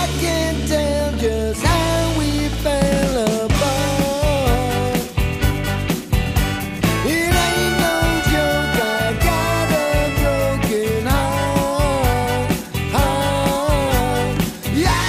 can't tell just how we fell apart. It ain't no joke, I got a broken heart. Yeah!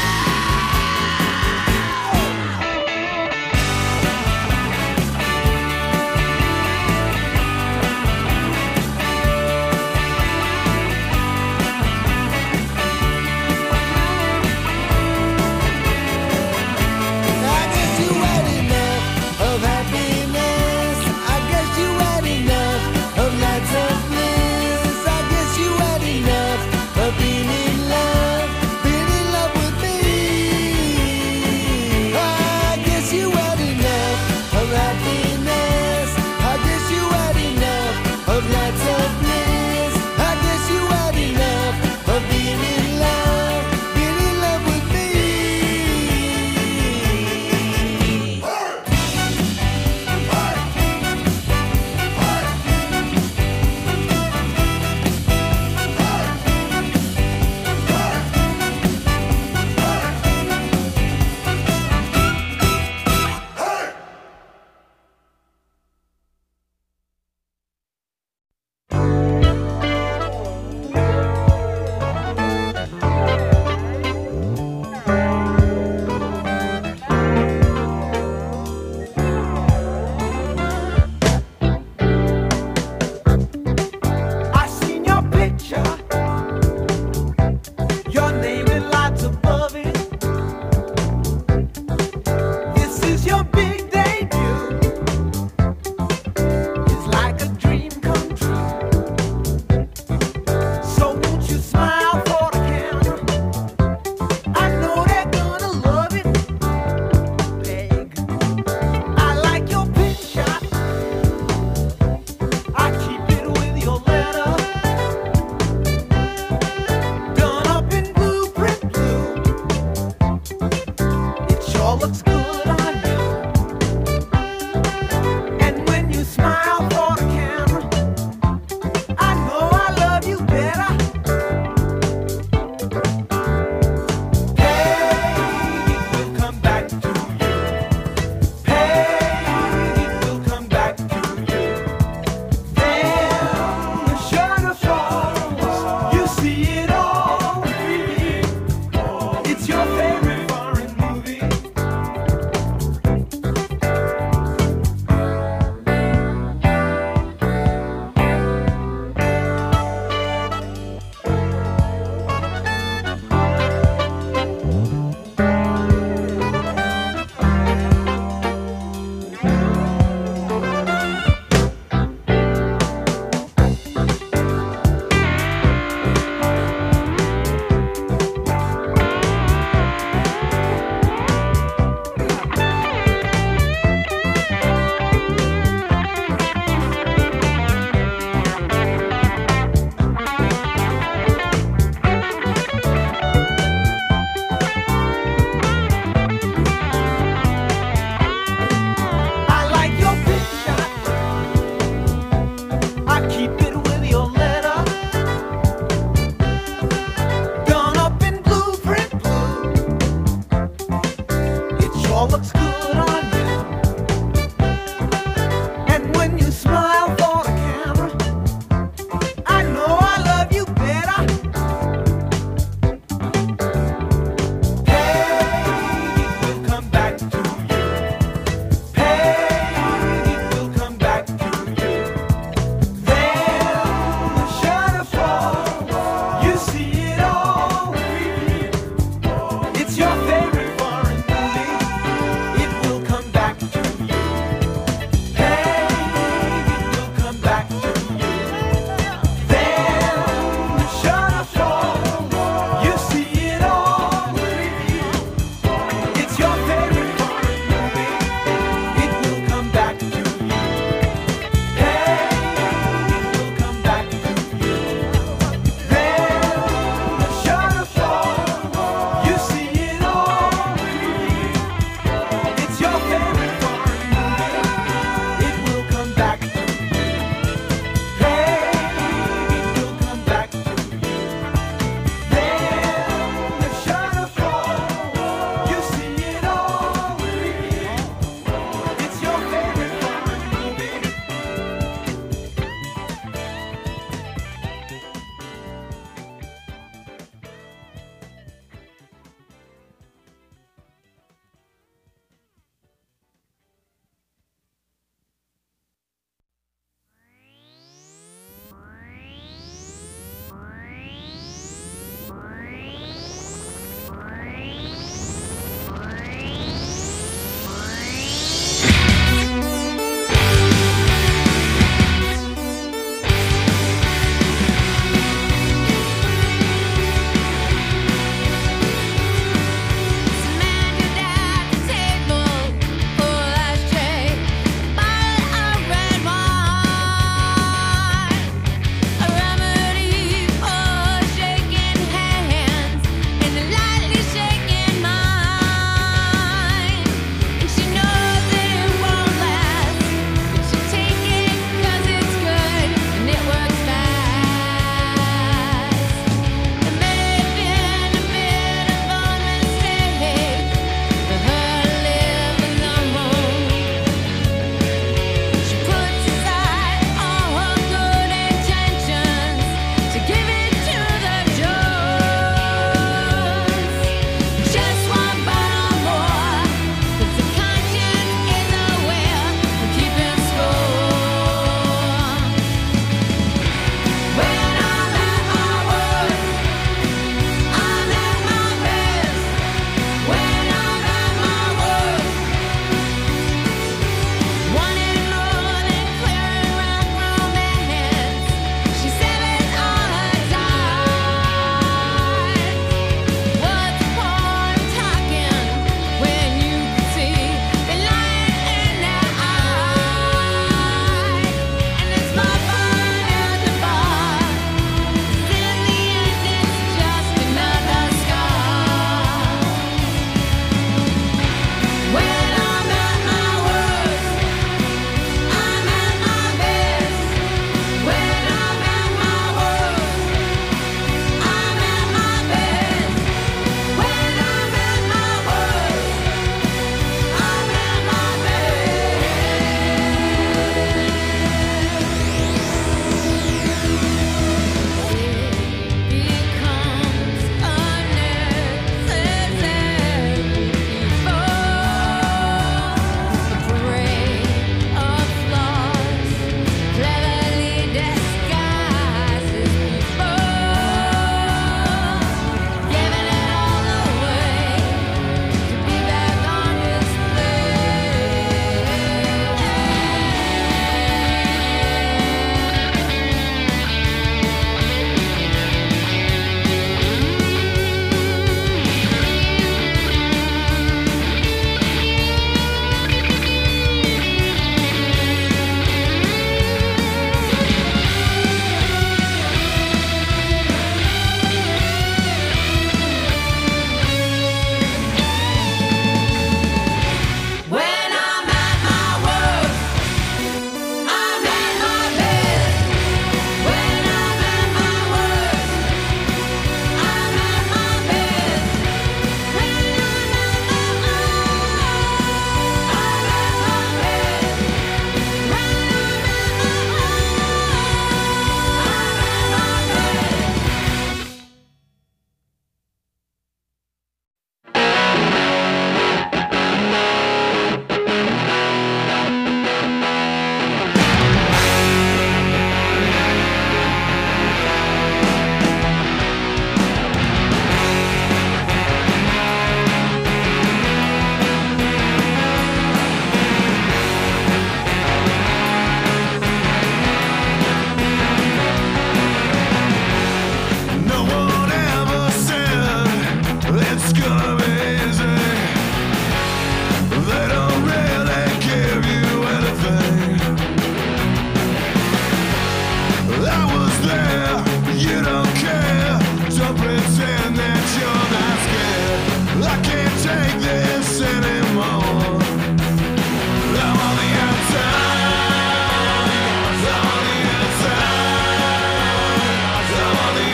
take this anymore. I'm on the outside. I'm on the outside. I'm on the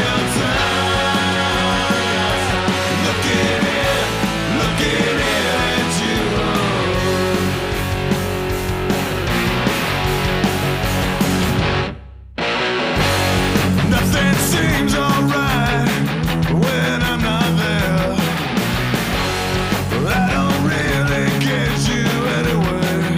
outside. Looking in at you. Nothing seems alright when I'm not there. I don't really get you anywhere.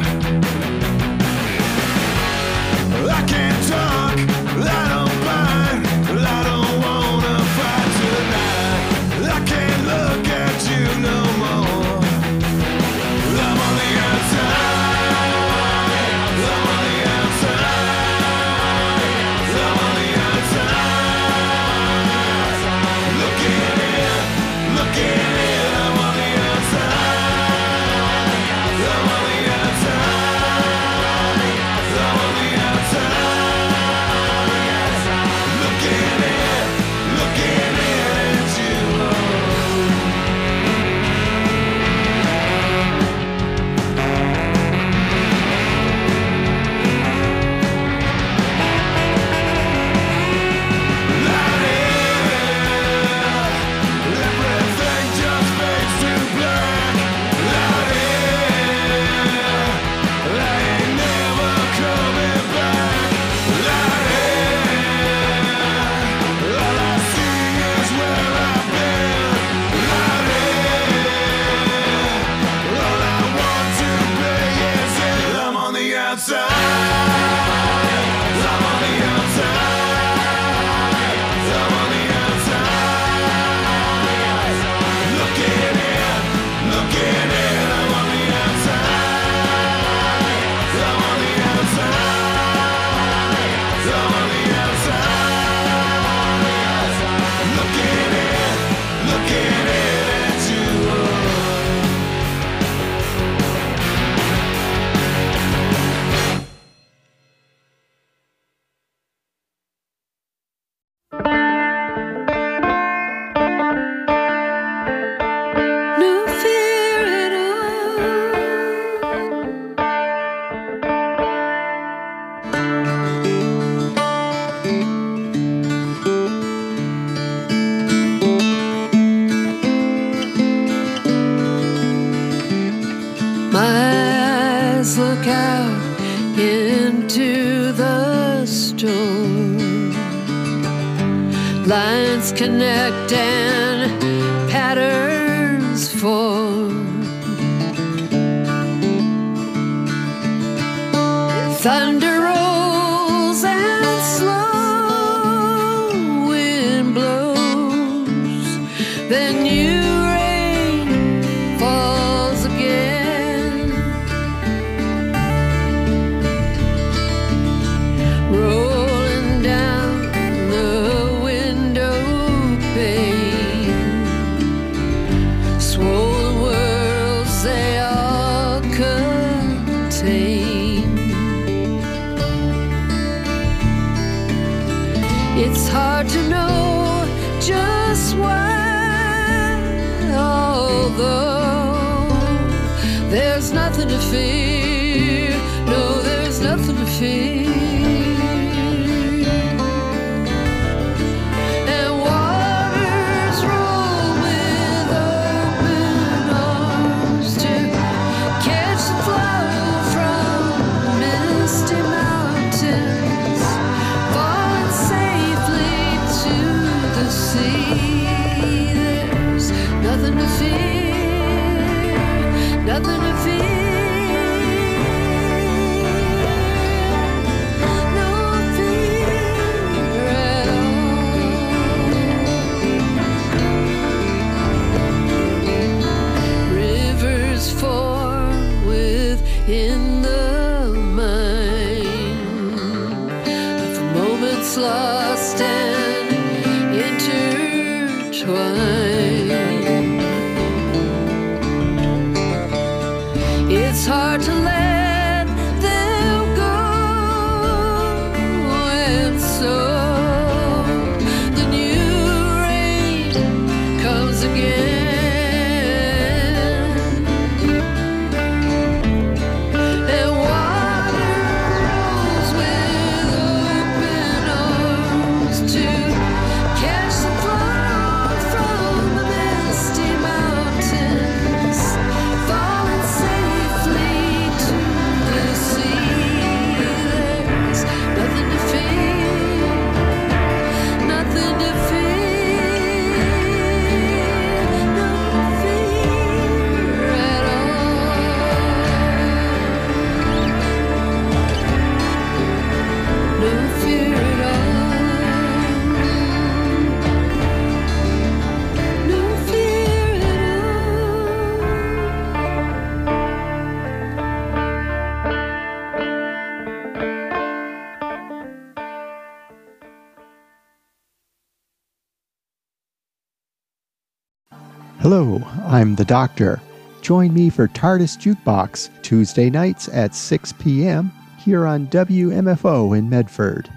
I can't talk, I don't bite, I don't wanna fight tonight. I can't look at you no more. I'm on the outside. I'm on the outside. I'm on the outside. Looking in, I'm on the outside. I'm on the outside. I'm on the outside. Looking in at you. Everything just fades to black. I ain't never coming back. All I see is where I've been. All I want to be is it. I'm on the outside. I'm on the outside. I'm on the outside. Looking in, I'm on the outside. I'm on the outside. I'm on the outside. Looking in at you. No fear at all. My eyes look out into the storm. Lines connect and patterns form. Thunder rolls and slow wind blows. Then new rain falls again. Rolling down the window pane. Swollen worlds they all contain. It's hard to know just why, although there's nothing to fear. No, there's nothing to fear. And waters roll with open arms to catch the flow from misty mountains, falling safely to the sea. There's nothing to fear, nothing to fear. No fear at all. Rivers form within the mind of moments lost and intertwined. It's hard to let them go, and so the new rain comes again. Hello, I'm the Doctor. Join me for TARDIS Jukebox, Tuesday nights at 6 p.m. here on WMFO in Medford.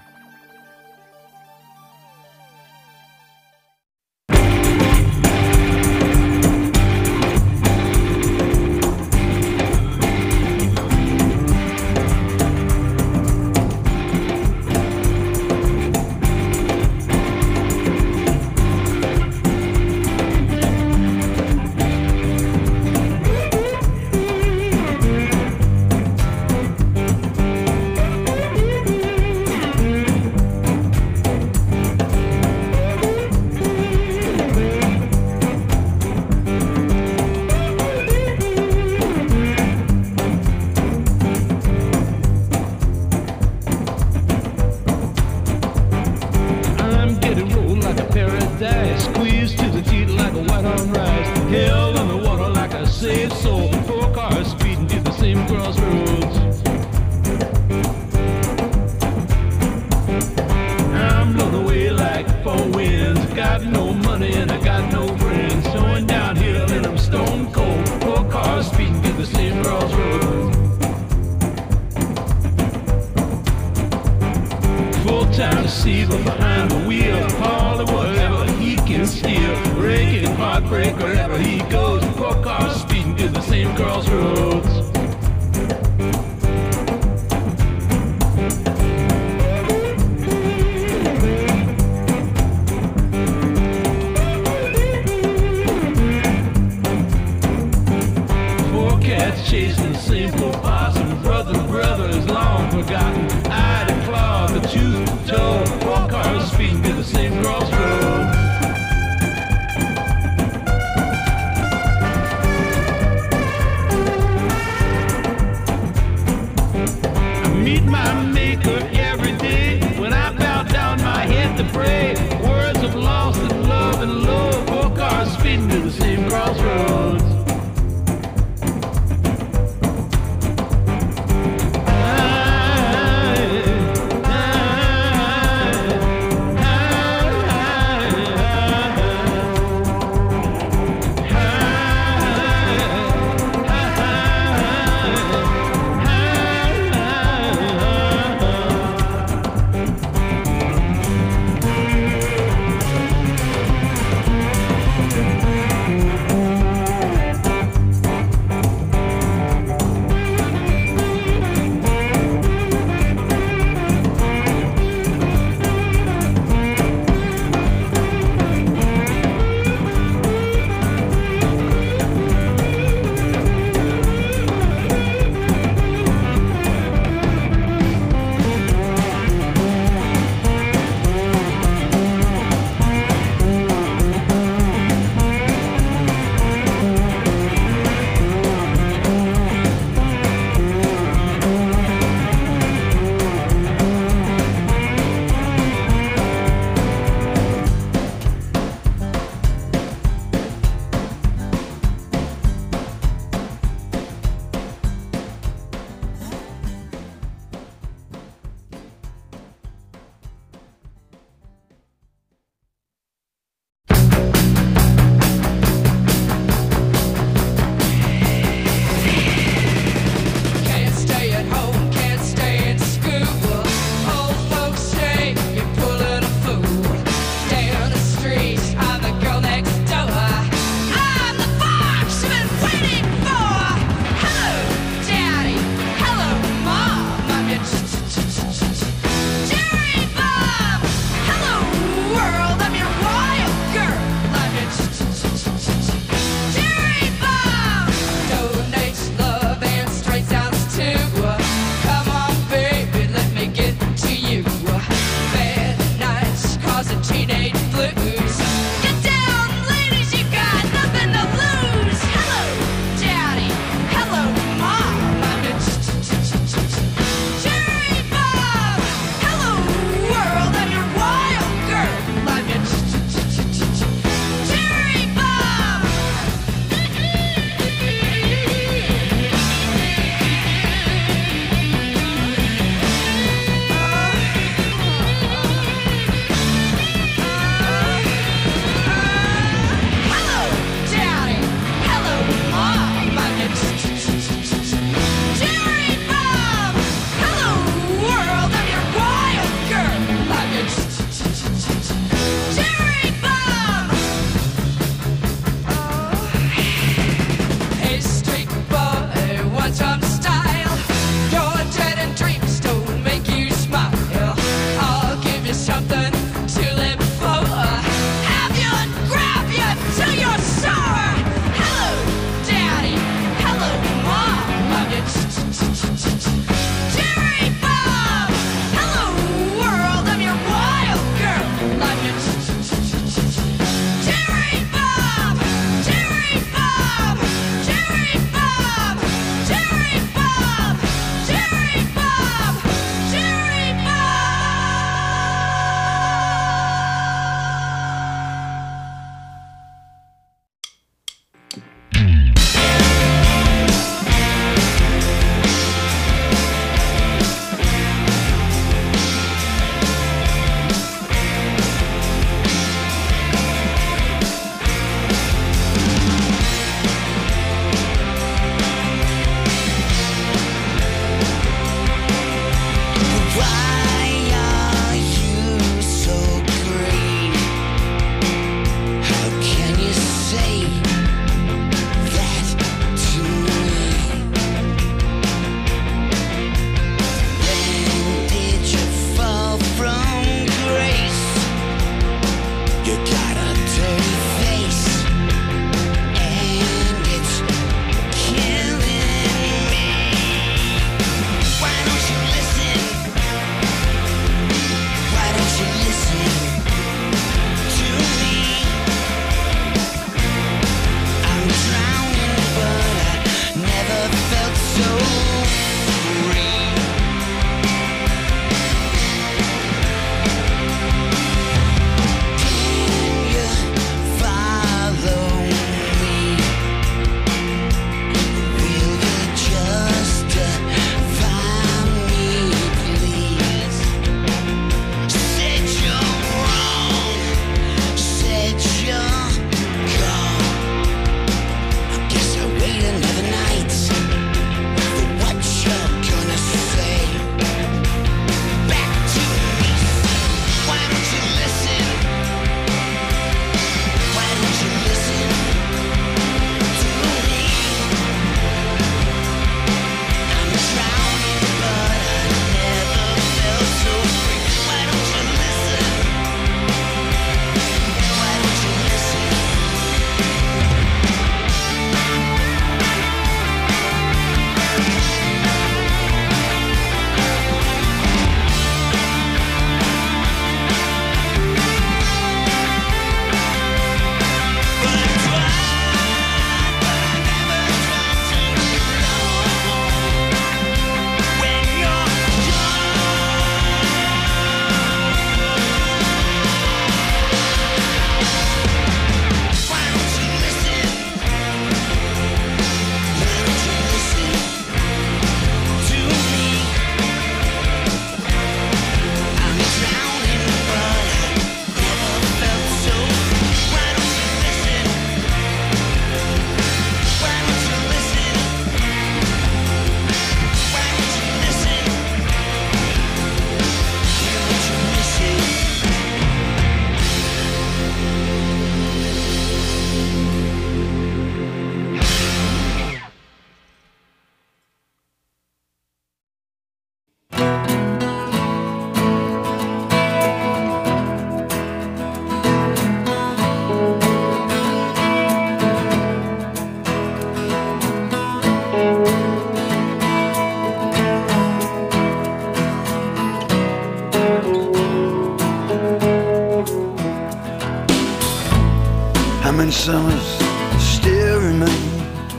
summers still remain?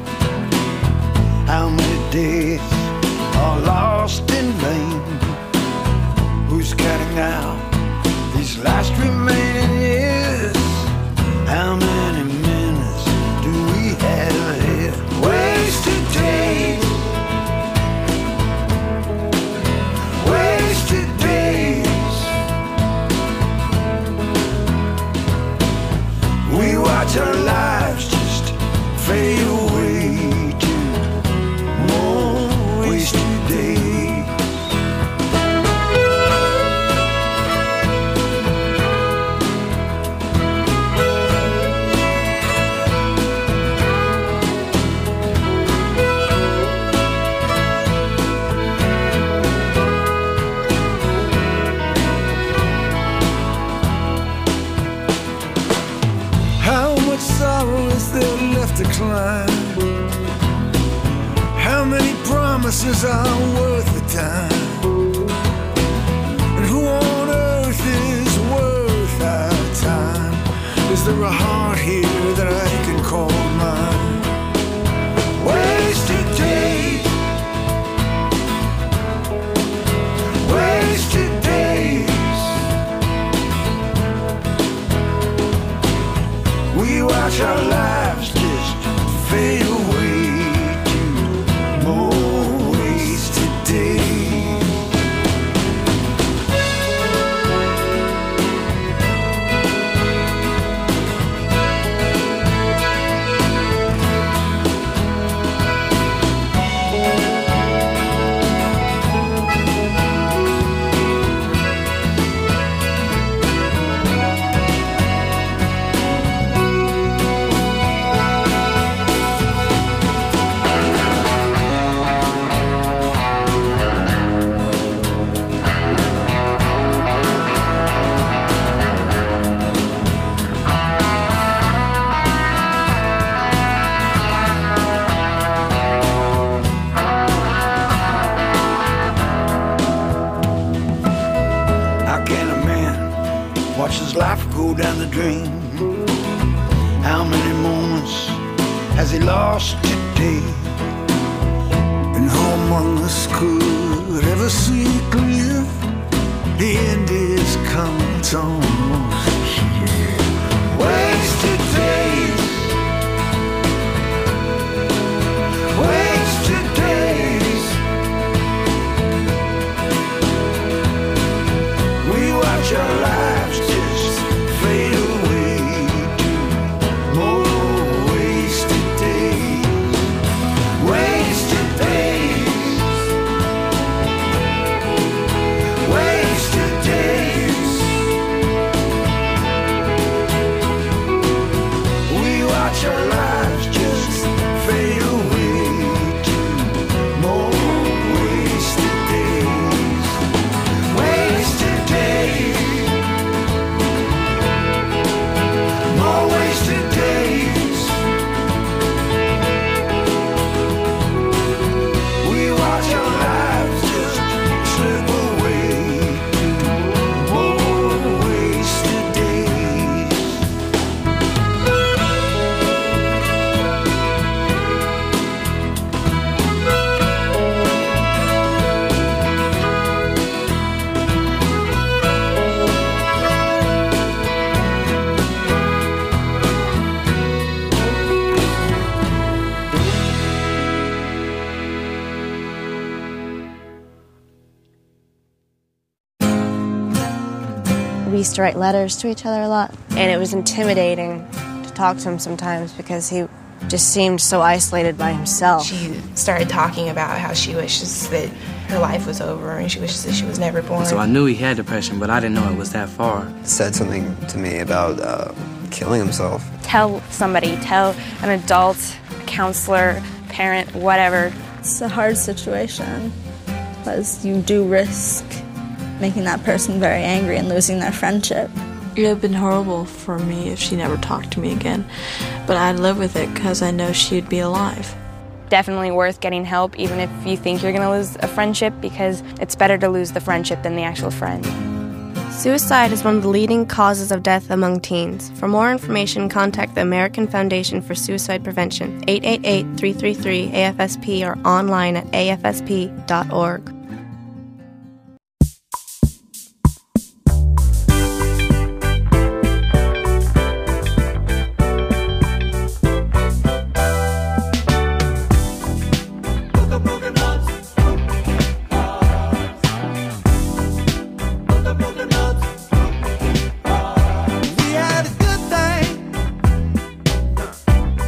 How many days are lost in vain? Who's counting out these last remaining years? How many minutes do we have ahead? Wasted days, wasted days. We watch our lives just fade away to more wasted days. Sorrow is there left to climb? How many promises are worth the time? And who on earth is worth our time? Is there a heart here that I can call mine? Wasted days, wasted days. We watch our lives just fade away to more wasted days. His life go down the drain. How many moments has he lost today? And who among us could ever see clear? The end is coming, it's almost here. Wasted days, wasted days. We watch our lives just fade away to more wasted days, wasted days, wasted days. We watch our lives just fade away to more wasted days, wasted days. More wasted days. We watch our lives just slip away to more wasted days. We used to write letters to each other a lot, and it was intimidating to talk to him sometimes because he just seemed so isolated by himself. She started talking about how she wishes that her life was over and she wishes that she was never born. So I knew he had depression, but I didn't know it was that far. Said something to me about killing himself. Tell somebody, tell an adult, a counselor, parent, whatever. It's a hard situation because you do risk making that person very angry and losing their friendship. It would have been horrible for me if she never talked to me again, but I'd live with it because I know she'd be alive. Definitely worth getting help, even if you think you're going to lose a friendship, because it's better to lose the friendship than the actual friend. Suicide is one of the leading causes of death among teens. For more information, contact the American Foundation for Suicide Prevention, 888-333-AFSP, or online at afsp.org.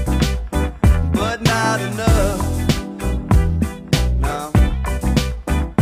But not enough. No.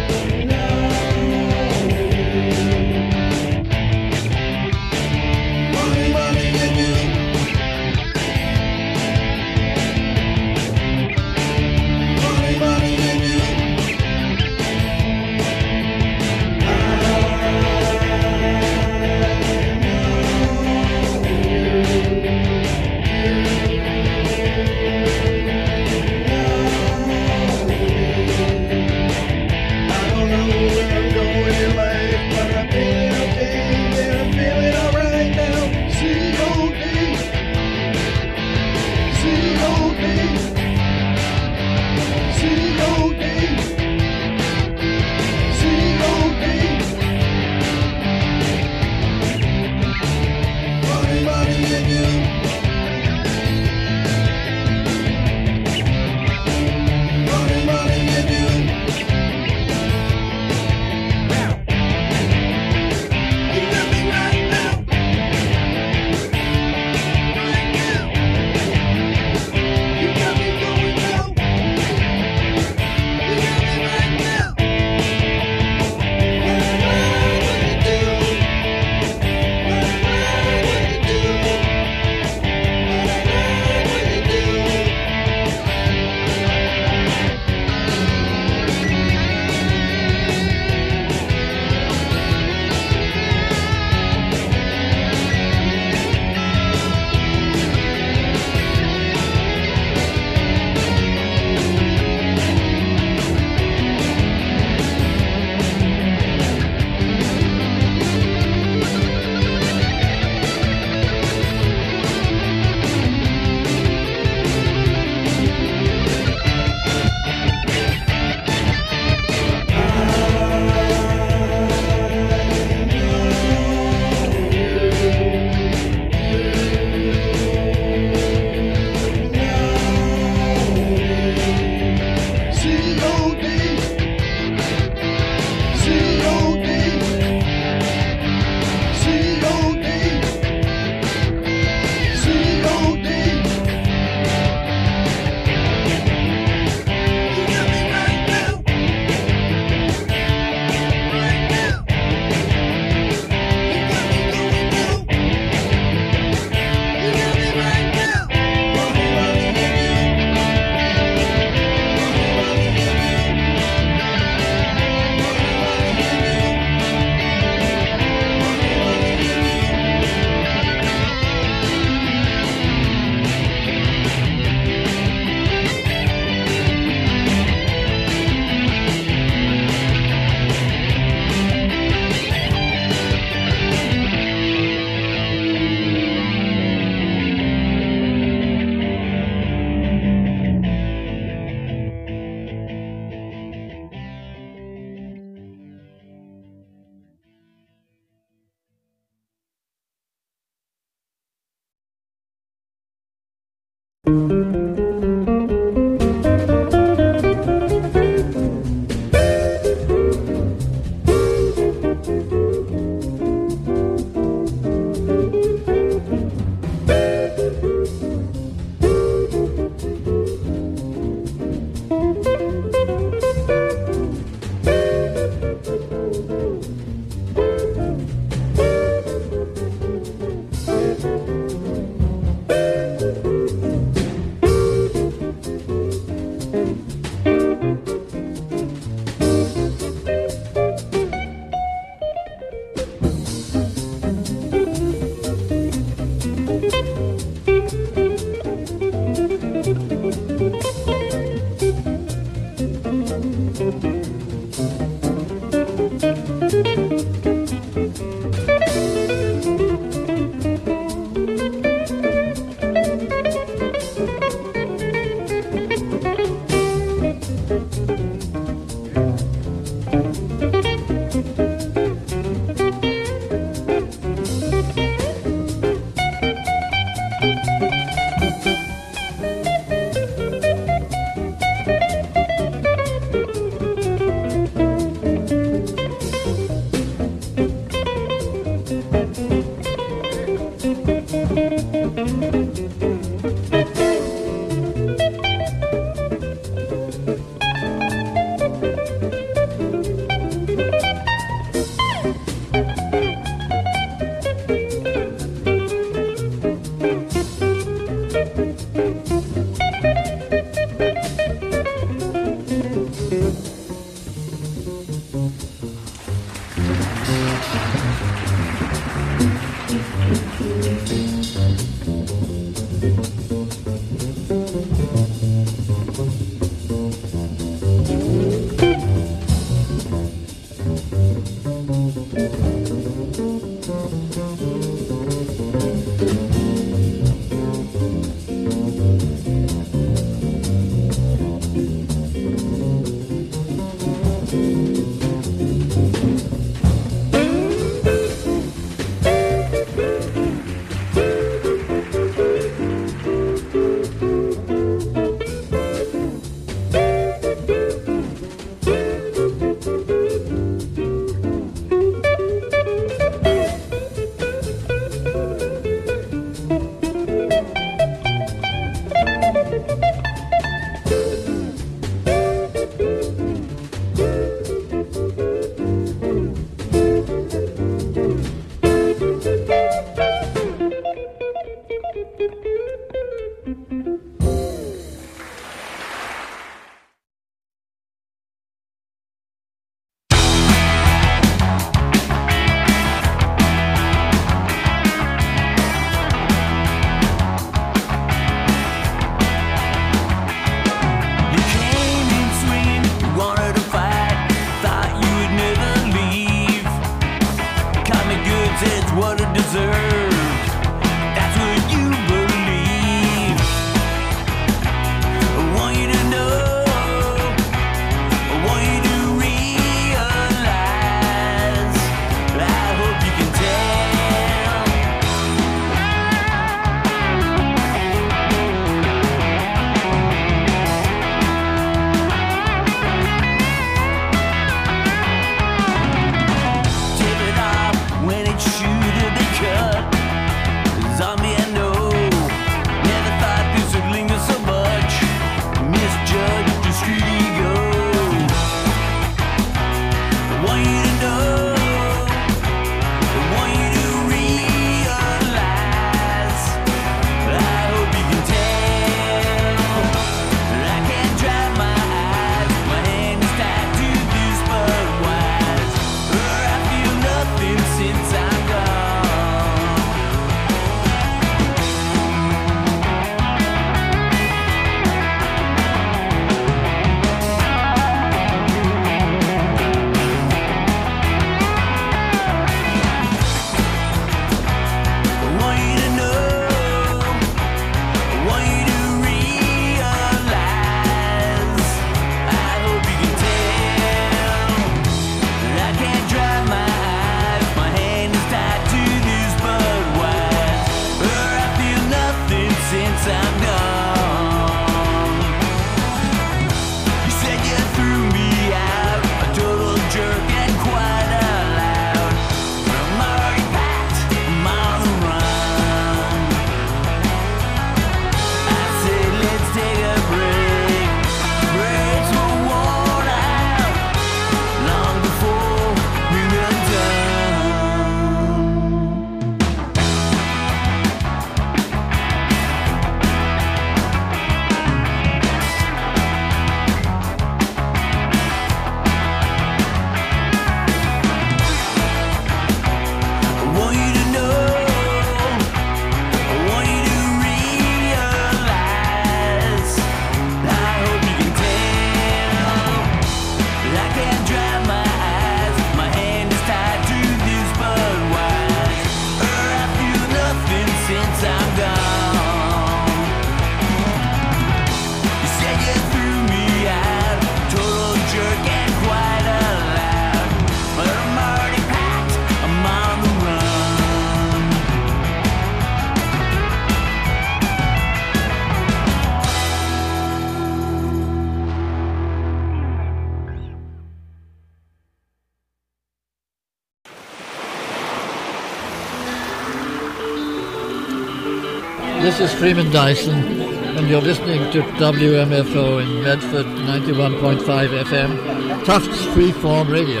This is Freeman Dyson, and you're listening to WMFO in Medford, 91.5 FM, Tufts Freeform Radio.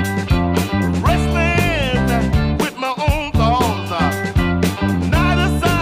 Restless with my own thoughts. Night or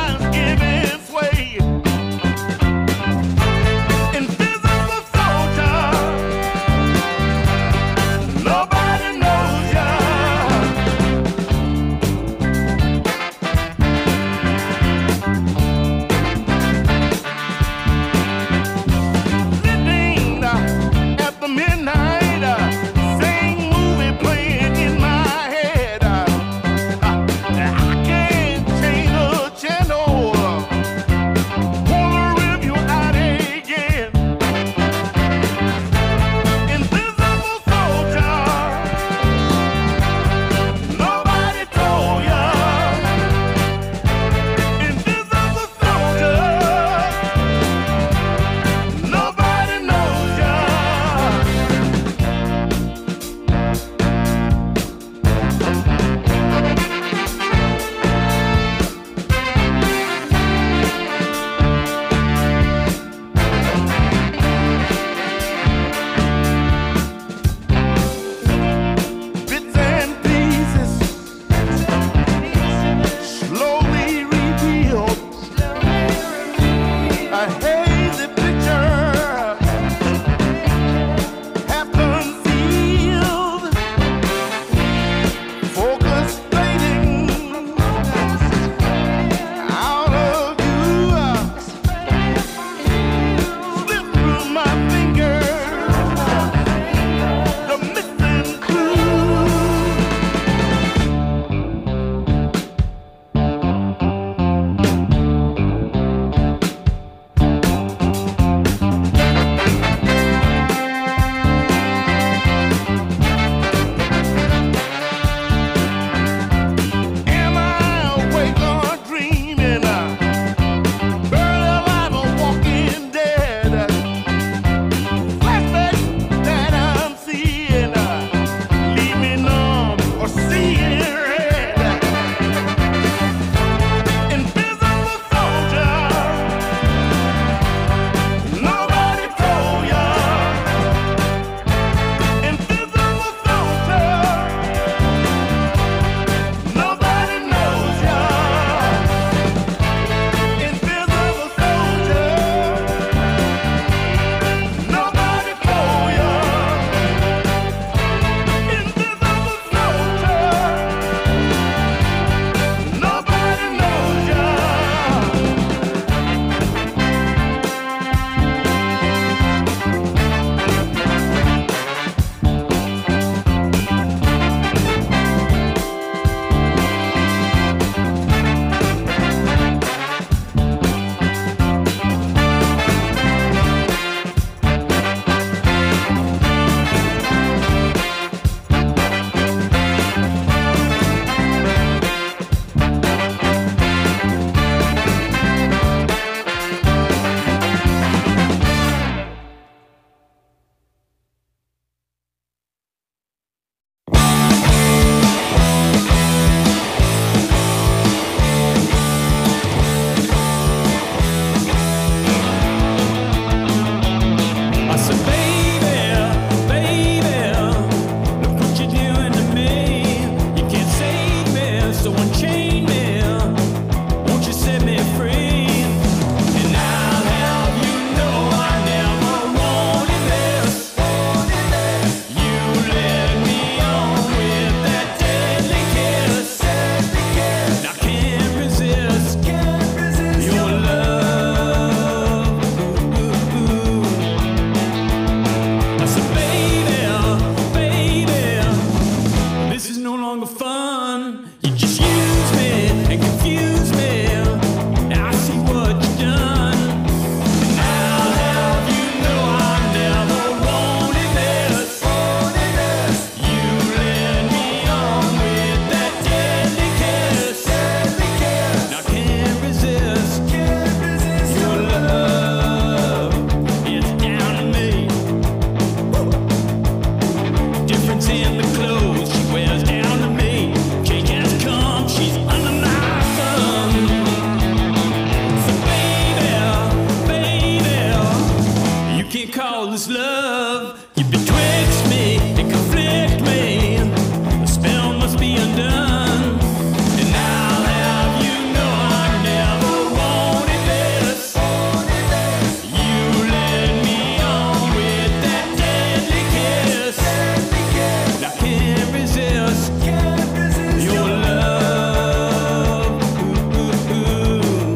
this love. You betwixt me and conflict me. The spell must be undone. And I'll have you know I never wanted this. You led me on with that deadly kiss. And I can't resist your love. Ooh, ooh, ooh.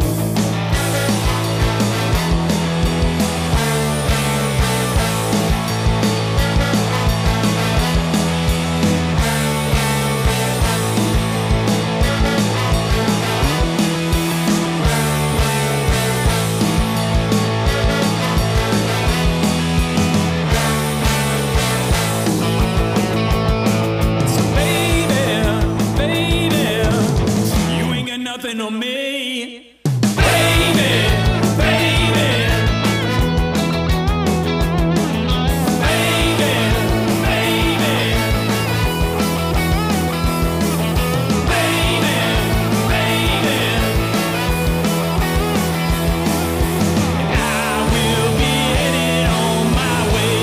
So baby, baby, you ain't got nothing on me. Baby, baby, baby, baby, baby, and I will be headed on my way.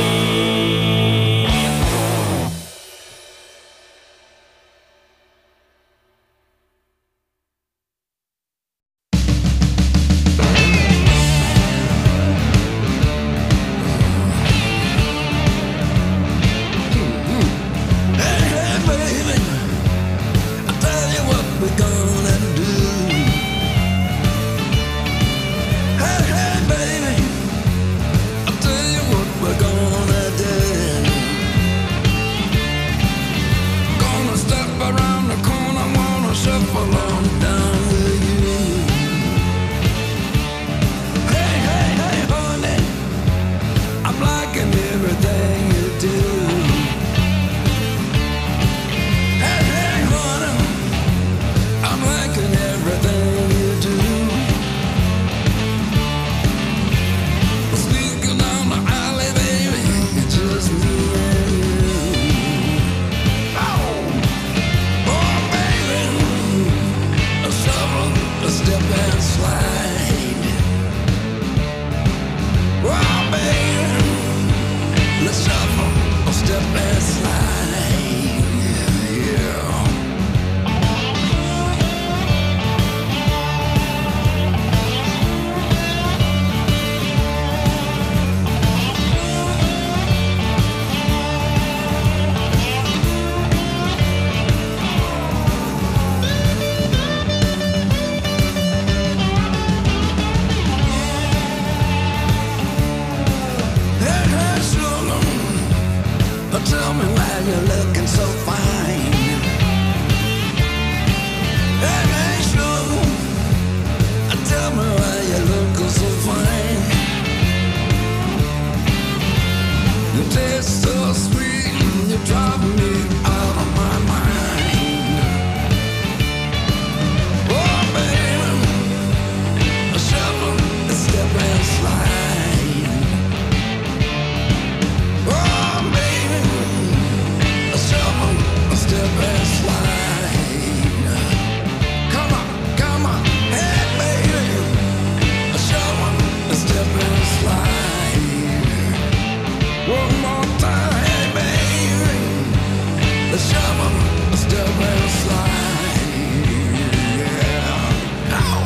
Hey, baby, I'll tell you what we're gonna do. Hey, baby, I'll tell you what we're gonna do. Gonna step around the corner, wanna shuffle on down with you. Hey, honey, I'm liking everything you do. Hey, honey, I'm liking everything you do. Sneaking down the alley, baby, just me and you. Oh, baby, a shovel, a step and slide. Oh, baby, let's shuffle, a step and slide. Yeah. Hey, sugar, tell me why you're looking so fine. Hey, sugar, tell me why you're looking so fine. You taste so sweet, you drive me out of my mind. Oh, baby, a shovel, a step and slide. Oh, baby, a shovel, a step and slide. Come on, hey, baby, a shovel, a step and slide. One more time, hey, baby, a shovel, a step and slide. Yeah. Ow.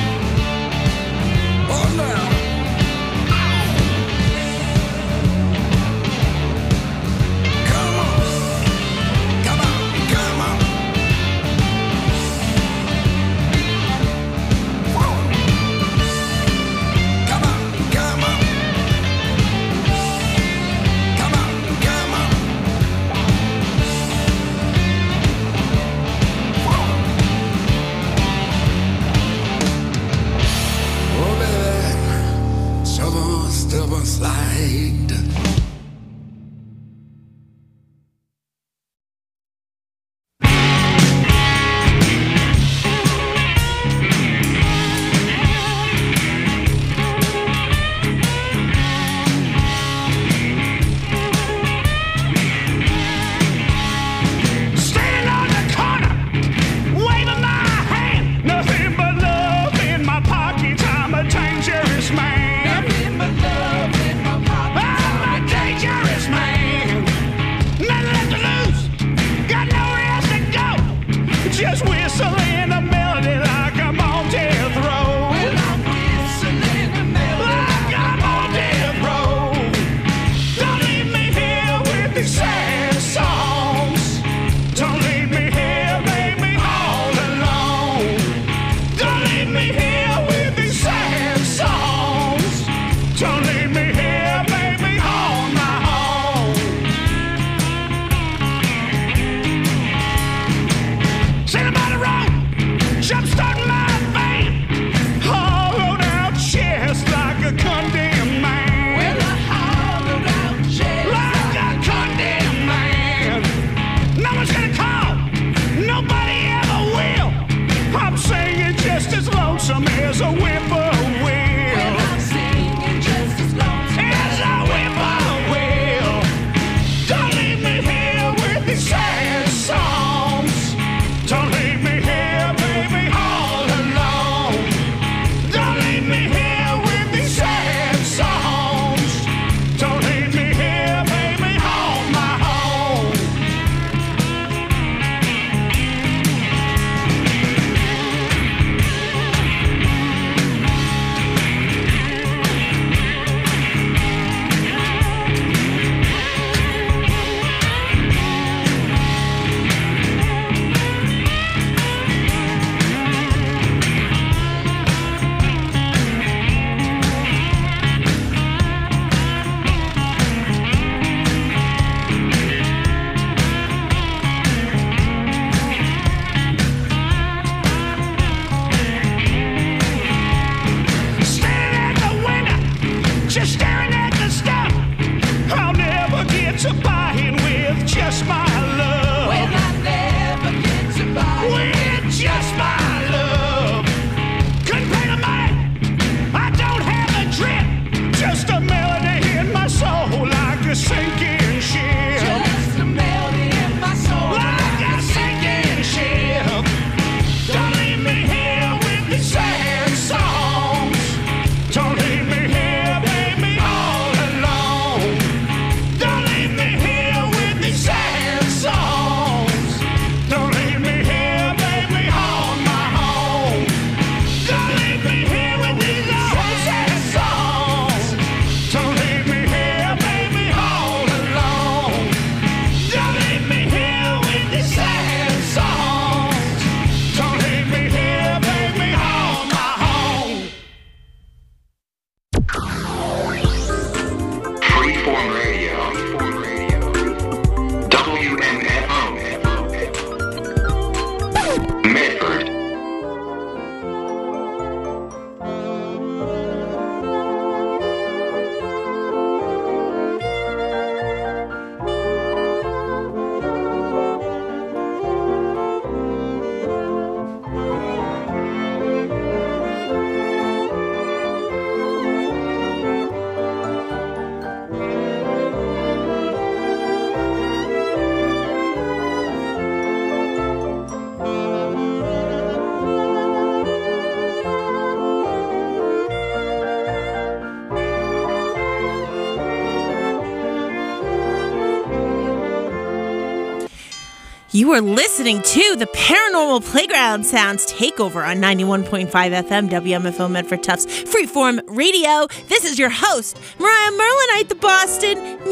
Oh, now. Come on. Come on. Come on. Whoa. Come on. Come on. Come a sinking ship. Just a melody in my soul. Like a sinking ship. Don't leave me here with the sad songs. Don't leave me here, baby, all alone. Don't leave me here with the sad songs. Don't leave me here, baby, on my own. Don't leave me here with these old sad songs. Don't leave me here, baby, all alone. Don't leave me here with these sad songs. Don't leave me here, baby, on my own. Freeform Radio. WMFO. Medford. You are listening to the Paranormal Playground Sounds Takeover on 91.5 FM WMFO Medford Tufts Freeform Radio. This is your host, Mariah Merlinite, the Boston